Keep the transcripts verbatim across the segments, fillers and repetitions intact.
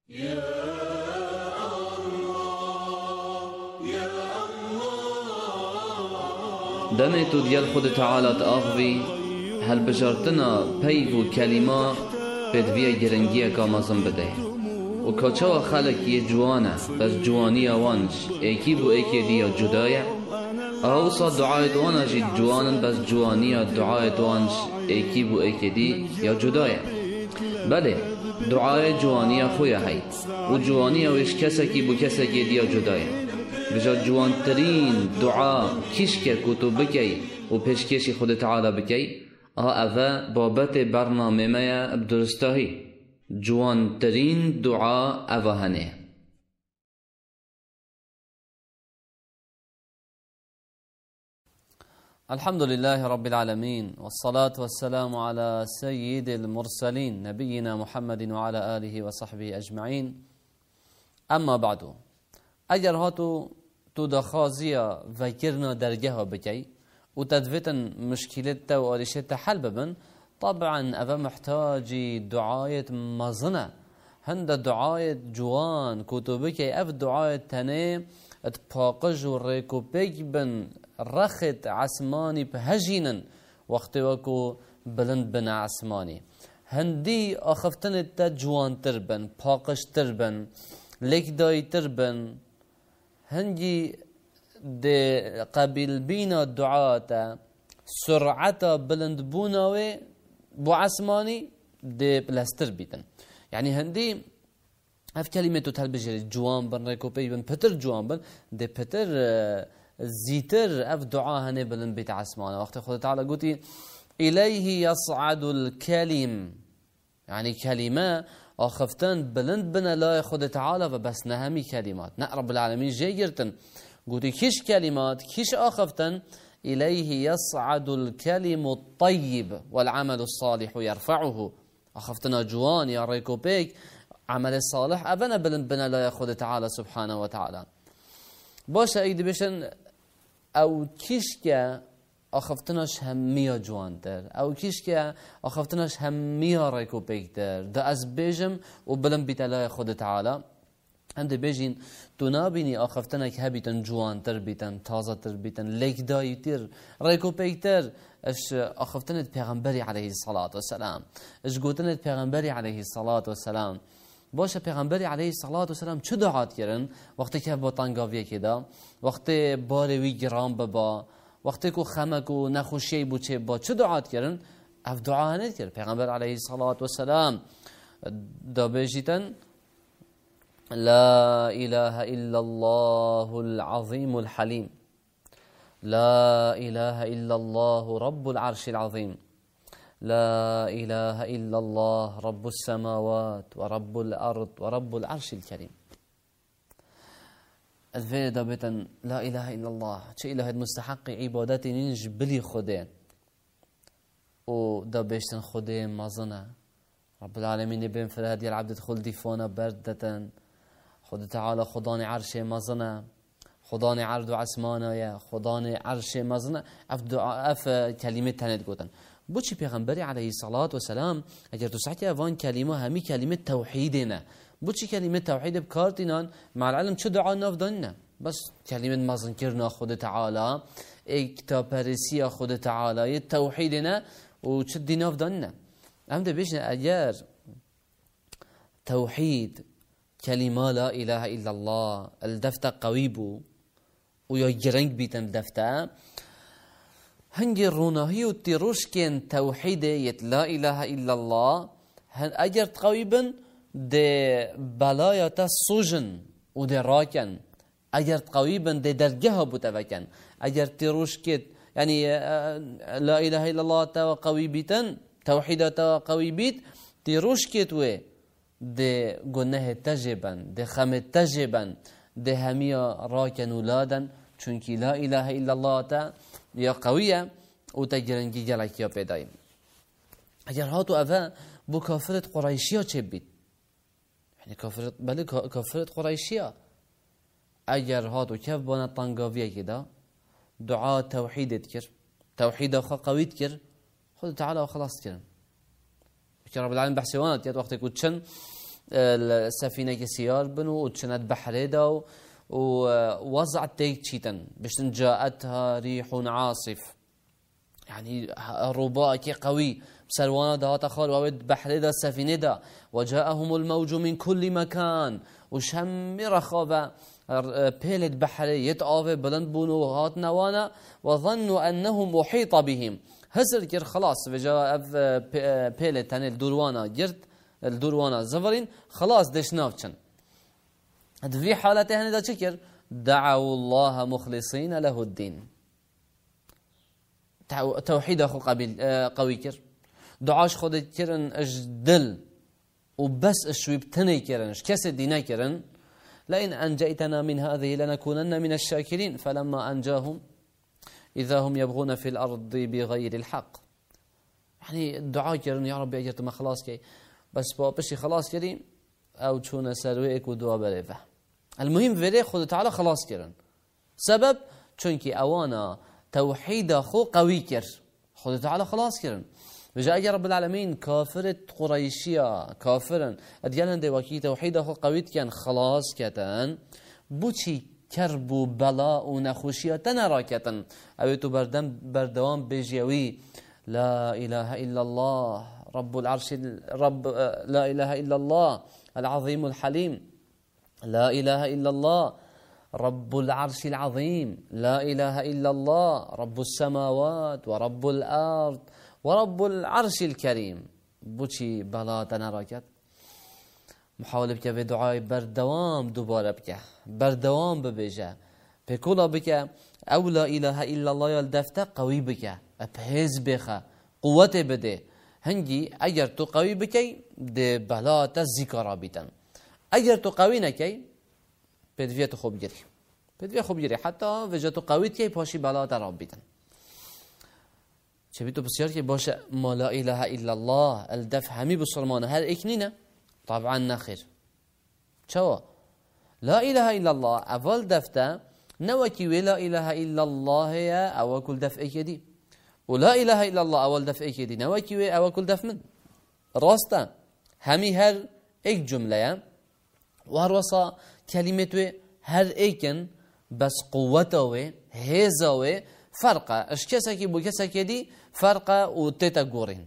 دمي تو ديال خود تعالى تأخذي هل بجارتنا بيفو كلمة بدوية جرنجية كامازن بده وكاچوا خلق يجوانا بس جوانيا وانش ايكي بو ايكي ديا جدايا اوصا دعاية وانا جي جوانا بس جوانيا دعاية وانش ايكي بو ايكي دي يا جدايا بله دعاية جوانيا خويا هاي وجوانيا ويش كسكي بو كسكي ديا جدايا بجا جوان ترين دعاء كيشكا كتو بكي و پیشکشی خود تعالی بکی اه اوه بابت برنامه میا بدرستاهی جوان ترین دعا اوه هنه. الحمد لله رب العالمين والصلاة والسلام على سيد المرسلين نبينا محمد وعلى آله وصحبه أجمعين. أما بعد اگر هاتو تو دخازية وكرنا درجها بكي وتدفتن مشكلته وارشته حل ببن طبعا أبا محتاجي دعاية مزنة هند دعاية جوان كتبكي أف دعاية تنه اتباقج وريكو بيك بن رخت عسماني بهجينا وقت وكو بلند بن عسماني هندي أخفتن التا جوان تربن باقش تربن ليك داي تربن هنجي دي قبل بينا الدعاة سرعة بلند بوناوي بو عسماني دي بلاستر بيتن يعني هندي اف كلمة تتهل بجري جوان بن ريكو بي بن بتر جوان بن دي بتر زيتر اف دعاء هني بلند بيت عسماني وقت خود تعالى قلتي إليه يصعد الكلم يعني كلمة آخفتن بلند بنا لا خود تعالى وبس نهمي كلمات نا رب العالمين جيرتن قلتي كيش كلمات كيش آخفتن إليه يصعد الكلم الطيب والعمل الصالح يرفعه أخفتنا جوان يا ريكو بيك عمل الصالح أبنا بلند بنا لا خود تعالى سبحانه وتعالى باشا ايدي بشن او كيش كا آخفتناش هميا جوان تر او كيش كا آخفتناش هميا ريكو بيك تر دا از بيجم وبلند بيتا لا خود تعالى عند بيجين تنابيني آخفتنك هبيتن جوان تر بيتن تازه تر بيتن ليك داي تر ريكو بيك تر اش آخفتنت پیغمبری عليه الصلاة والسلام اش قوتنت پیغمبری عليه الصلاة والسلام باشه پیغمبری علیه الصلاة والسلام چه دعات کردن وقتی که با تنگاویه کدا وقتی باروی گرام ببا وقتی که خمک و نخوشی بود چه با چه دعات کردن اف دعا هنید کرد پیغمبر علیه الصلاة والسلام دا بجیتن لا اله الا الله العظيم الحليم لا اله الا الله رب العرش العظيم لا إله إلا الله رب السماوات ورب الأرض ورب العرش الكريم الفيدة دابتا لا إله إلا الله شيء إله المستحق عبادتي ننج بلي خدين ودابشتن خدين مازنا رب العالمين بين فراد العبد خل ديفونا بردة خد تعالى خداني عرش مازنا خداني عرض عسمانا يا خداني عرش مازنا اف دعاء اف كلمة تند قوتن بوچی پیغمبری علیه الصلاة والسلام اگر تو سعی وان کلمه همی کلمه توحیدنا بوچی کلمه توحید بکارتینان مع العلم چه دعا نافداننا بس کلمه مازن کرنا خود تعالی ایکتا پرسی خود تعالی توحیدنا و چه دی نافداننا هم ده بیشن اگر توحید کلمه لا اله الا الله الدفته قوی بو و یا گرنگ بیتن الدفته هنگی روناهی و تیروشکن توحیده یت لا اله الا الله هن اگر تقویبن ده بلایت سوجن و ده راکن اگر تقویبن ده درگه بوتوکن اگر تیروشکت یعنی لا اله الا الله تا قوی بیتن توحیده تا قوی بیت تیروشکت و ده گناه تجبن ده خم تجبن ده همیا راکن ولادن چونکی لا اله الا الله تا یا قویه او تگرنگی گلکی ها پیداییم اگر هاتو اوه بو کافرت قرائشی ها چه بید یعنی کافرت بله کافرت قرائشی ها اگر هاتو کف بانا تنگاویه که دا دعا توحیدت کر توحید آخا قوید کر خود تعالی خلاص کرن که رب العالمین بحثی وانت یاد وقتی که چن السفينة كسيار بنو وتشنت بحريدا ووضعت تيك تشيتن بشتن جاءتها ريح عاصف يعني الرباء كي قوي بسروانا دا تخال وود بحريدا السفينة دا وجاءهم الموج من كل مكان وشم رخابة بيلت بحري يتعاوي بلند بونو هات نوانا وظنوا أنهم محيط بهم هزر كير خلاص وجاء بيلت هن الدوروانا جرت الدوروانا زفرين خلاص دش نافشن في حالته هن دا شكر دعوا الله مخلصين له الدين توحيد أخو قبيل قوي كر دعاش خود كرن أجدل وبس أشوي بتني كرنش كاس الدينا كرن لئن أنجيتنا من هذه لنكونن من الشاكرين فلما أنجاهم إذا هم يبغون في الأرض بغير الحق يعني الدعاء كرن يا ربي أجرت ما خلاص كي بس بابشي خلاص كريم أو تشونا سرويك ودعاء بريفه المهم فريق خود تعالى خلاص كرن سبب چونكي أوانا توحيد أخو قوي كر خود تعالى خلاص كرن وجاء رب العالمين كافرة قريشية كافرا أديان دي وكي توحيد أخو قوي كان خلاص كتن بوشي كربو بلاء ونخوشية تنراكتن أويتو بردم بردوان بجيوي لا إله إلا الله رب العرش رب لا إله إلا الله العظيم الحليم لا إله إلا الله رب العرش العظيم لا إله إلا الله رب السماوات ورب الأرض ورب العرش الكريم بوشي بلا تنراكت محاولة بك في دعاء بردوام دوباره بك بردوام ببجا بكولا بك أو لا إله إلا الله يلدفت قوي بك أبهز بك قوة بده هنجي أجر تو قوي بكي دي بلا تذكر بيتن أجر تو قوي نكي بدفيت خوب جري بدفيت خوب جري حتى وجدت قوي كي باشي بلا تراب بيتن شبيتو بسيار كي باش ما لا إله إلا الله الدف همي بسلمان هل إكنينا طبعا نخير شو لا إله إلا الله أول دفتا نوكي ولا إله إلا الله يا أول كل دف إكدي ولا إله إلا الله أول دف إكدي نوكي أول كل دف من راستا همي هر إك جملة وهروسا كلمة هر إيكن بس قوته هزه فرقه اش كسا كي بو كسا كدي فرقه وتتا غورين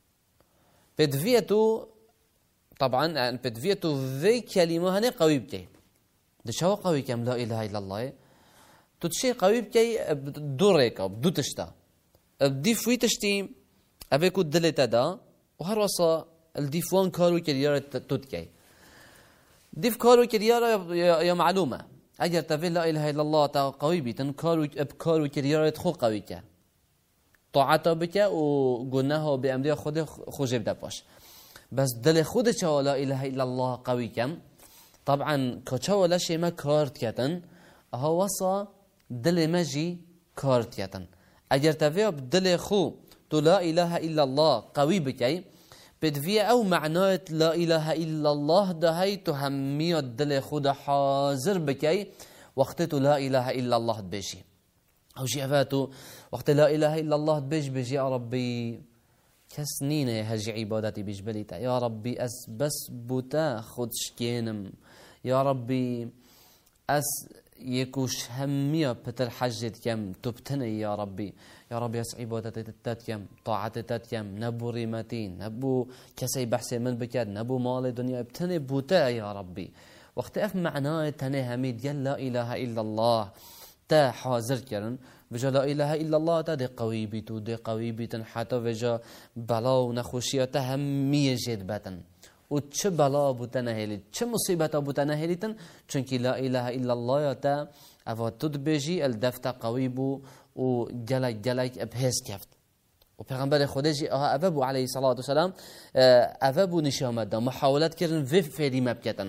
بدفيتو طبعا بدفيتو ذي كلمه هني قوي بكي دشوا قوي كم لا اله الا الله تتشي قوي بكي دوريك بدو تشتا بدي فوي تشتي افيكو دلتا دا وهروسا الديفوان كارو كريار تتكي ديف كارو كريار يا معلومه اگر تفعل لا اله الا الله تا قوي بيتن كارو ابكارو كريارت خو قوي كه طاعت بك و گناه به امر خود خوجب ده باش بس دل خود چا لا اله الا الله قوي كم طبعا كچا ولا شيء ما كارت كتن هو وصا دل مجي كارت كتن اگر تفعل دل خو تو لا اله الا الله قوي بك بدفيا او معناه لا اله الا الله ده هي تهميه دل خود حاضر بكي وقت لا اله الا الله بيجي او شيفاتو وقت لا اله الا الله بيج بيجي يا ربي كسنين هجي عبادتي بجبليتا يا ربي اس بس بوتا خد شكينم يا ربي اس يكوش همية بتر حجت كم تبتني يا ربي يا ربي اس عبادتي تتكم طاعتي تتكم نبو ريمتين نبو كسي بحسي من بكاد نبو مال الدنيا ابتني بوتا يا ربي وقت اف معناه تني هميد يا لا اله الا الله تا حاضر كرن وجا لا اله الا الله تا دي قوي بيتو دي قوي بيتن حتى وجا بلا ونخوشيته همية جد بتن و چه بلا بوتنه هلیت چه مصیبت بوتنه هلیتن چونکی لا اله الا الله یا تا اواتود بجی الدفت قوی بو و جلک جلک ابهز کفت و پیغمبر خودجی آها افبو علیه الصلاة والسلام افبو نشامد دا محاولت کردن و فیری مبکتن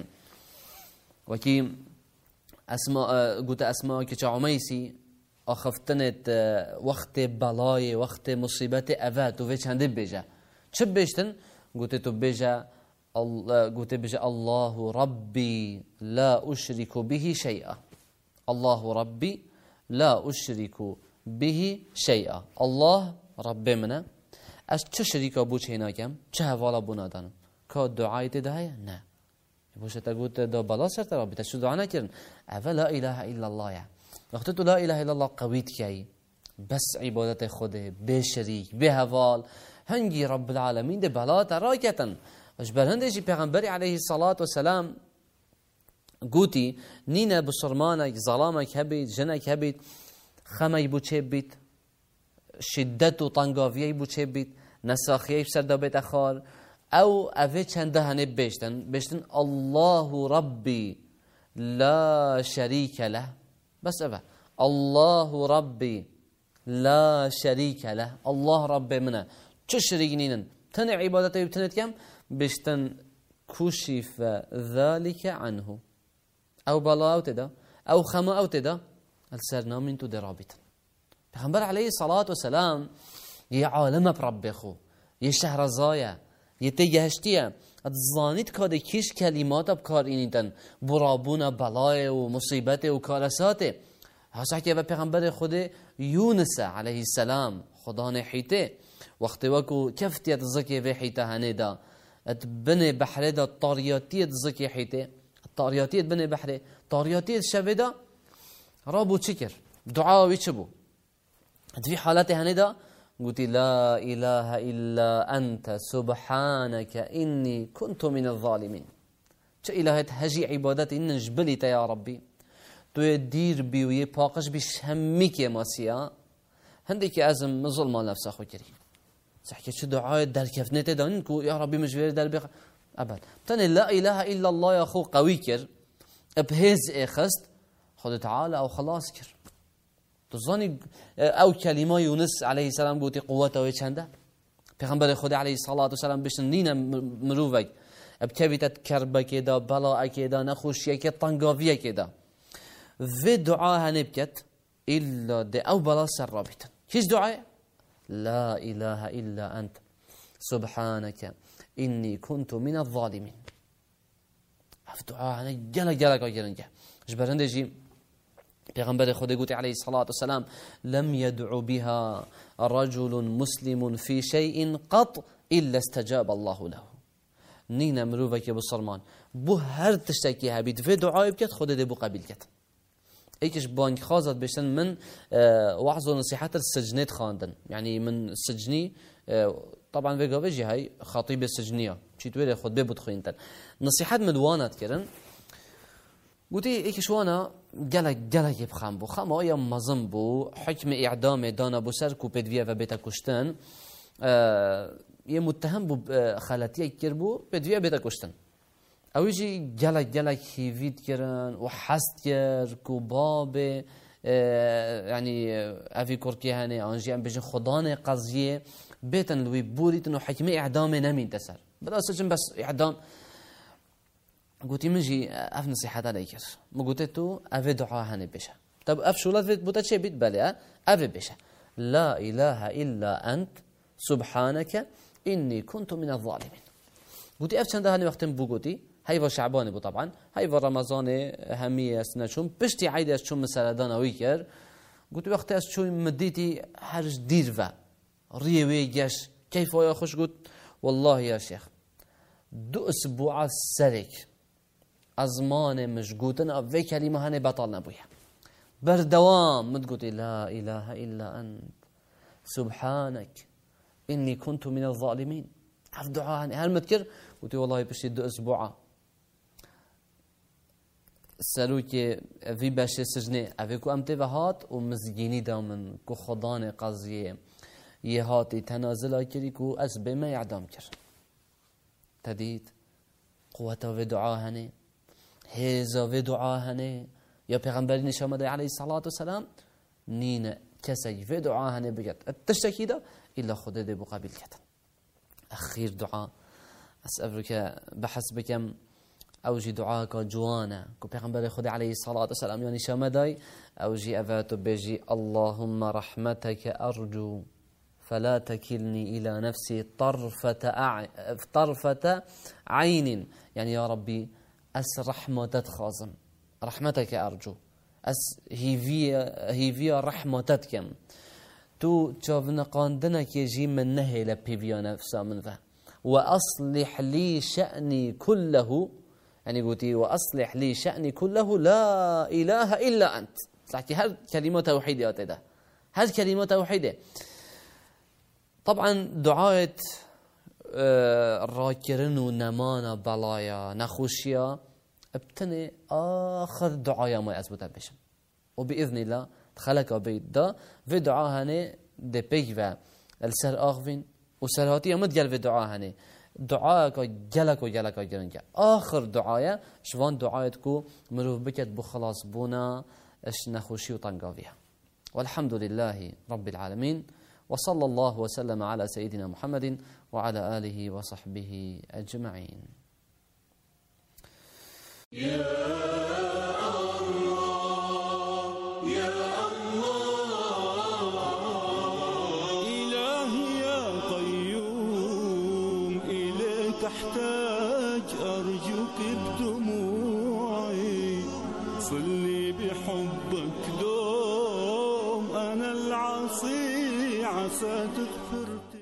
وکی اسماء قوت اسماء که چه عمیسی آخفتنت وقت بلای وقت مصیبت افت و چنده بجه چه بجتن قوت تو بجه قلت بجا الله ربي لا أشرك به شيئا الله ربي لا أشرك به شيئا الله ربي منا أش چه شريكا بوچ هنا كم چه حوالا بنا دانم که دعایت ده نه باش تقول دا بلا سر ترى بتشو دعاء نكرن أفا لا إله إلا الله يعني وقت تو لا إله إلا الله قويت كي بس عبادة خده بشريك بهوال هنجي رب العالمين ده بلا تراكة وش برهندجي پیغمبري عليه الصلاة والسلام قوتي نينا بصرمانك ظلامك هبيت جنك هبيت خمي بو چه بيت شدت و طنقافيه بو چه بيت نساخيه بسر دا بيت اخار او اوه چنده هنه بشتن بشتن الله ربي لا شريك له بس اوه الله ربي لا شريك له الله رب منه چه شريك نينن تنع عبادته بتنت كم بشتن كشف ذلك عنه او بلا او تدا او خما او تدا السرنا من تو درابط پیغمبر علیه الصلاة والسلام یه عالم برب خو یه شهرزایا یه تگهشتیه اتزانید که کیش کلمات بکار اینیدن برابون بلای و مصیبت و کارساته هسته که پیغمبر خود یونس علیه السلام خدا نحیته وقتی وکو کفتیت زکی و حیته هنه دا ات بنی بحره دا طاریاتیت زکی حیته طاریاتیت بنی بحره طاریاتیت شبه دا رابو چکر دعاوی چه بو في حالات هندا قلت لا إله إلا أنت سبحانك إني كنت من الظالمين چه إلهت هجي عبادت إن جبلت يا ربي تو يدير بي ويه باقش بشهمك يا ماسيا هندك أزم ظلم نفسه خو كري صحكي شو دعاء در كفنته دانين كو يا ربي مجبر در بخ أبد تاني لا إله إلا الله يا أخو قوي كر بهز إخست خد تعالى أو خلاص كر تظني او كلمه يونس عليه السلام قوتي قوته ويشنده پیغمبر خدا عليه الصلاه والسلام بشنينا مروفك ابكبت كربه كده بلاء كده نخوشيه كده طنقافيه كده في دعاء هنبكت الا ده او بلا سرابت كيش دعاء لا اله الا انت سبحانك اني كنت من الظالمين في دعاء هن جلا جلا جلا جبرندجي پیغمبر خدا قوتي عليه الصلاة والسلام لم يدعو بها رجل مسلم في شيء قط إلا استجاب الله له نينا مروفك بصرمان بو هر تشتكي هبيت في دعاء بكت خدا دي بو قبيل كت ايكش بانك خازت بشن من اه وعظ ونصيحات السجنات خاندن يعني من السجني اه طبعا في قابجي هاي خطيب السجنية شيت ويري خد بيبو تخوينتن نصيحات مدوانات كرن قلتي ايكش وانا جلك جلك بخام بو خام آیا مزم بو حکم اعدام دانا بو سر کو بدویه و بیتا کشتن یه متهم بو خالتیه کر بو بدویه بیتا کشتن او یجی جلك جلك هیوید کرن و حست کر کو باب يعني افي كوركي هاني انجي ام بيجن خدان قضيه بيتن لوي بوريتن و حكم اعدام نمين تسر بلا سجن بس اعدام قلت منجي اف نصيحات عليك ما قلت تو اف دعاء هاني بشه طب اف شولات فيت بوتا شي بيت بالي اف بشه لا اله الا انت سبحانك اني كنت من الظالمين قلت اف چند هاني وقت بو قلتي هاي و شعبان بو طبعا هاي و رمضان همي اسنشون بشتي عيد اس چون مثلا دانوي كر قلت وقت اس چون مديتي حرج دير و ريوي جش كيف يا خوش قلت والله يا شيخ دو اسبوع سرك ازمان مشغوطن او كلمه هنه بطل نبويا بردوام متقول لا اله الا انت سبحانك اني كنت من الظالمين عف دعاء هل متكر قلت والله بشي دو اسبوع سلوك في باش سجنه افيكو امتي وهات ومزجيني دامن كو خدان قضيه يهاتي تنازل كري كو اسبه ما يعدم كر تديد قوته و دعاء هنه هزا و دعاء هنه يا پیغمبر نشامد عليه الصلاة والسلام نين كسي و دعاء هنه بجد التشتكي ده إلا خده ده بقابل كتن أخير دعاء أسألك بحسبكم أوجي دعاءك جوانا كو پیغمبر خده عليه الصلاة والسلام يعني شامداي أوجي أفاتو بيجي اللهم رحمتك أرجو فلا تكلني إلى نفسي طرفة أع... طرفة عين يعني يا ربي أس رحمتك خازم رحمتك أرجو أس هيفيا هيفيا رحمتك تو تشوفنا قاندنك يجي من نهي لبيفيا نفسه من ذا وأصلح لي شأني كله يعني قلتي وأصلح لي شأني كله لا إله إلا أنت. صحتي هذه كلمة توحيدة أتدا، هذه كلمة توحيدة. طبعا دعاء راكرن ونمانا بلايا نخوشيا ابتني آخر دعاء ما أثبت بشم، وبإذن الله خلق بيت دا في دعاء هني دي بيجوا السر آخفين وسرهاتي متجل في دعاء هني دعاء كا جلك وجلك وجلنجا. آخر دعاء شوان دعاءتكو مروف بكت بخلاص بونا اش نخوشي وطنقافيها. والحمد لله رب العالمين، وصلى الله وسلم على سيدنا محمد وعلى آله وصحبه أجمعين. يا الله يا الله إلهي يا قيوم إليك أحتاج أرجوك بدموعي صلي بحبك دوم أنا العصي عسى تغفر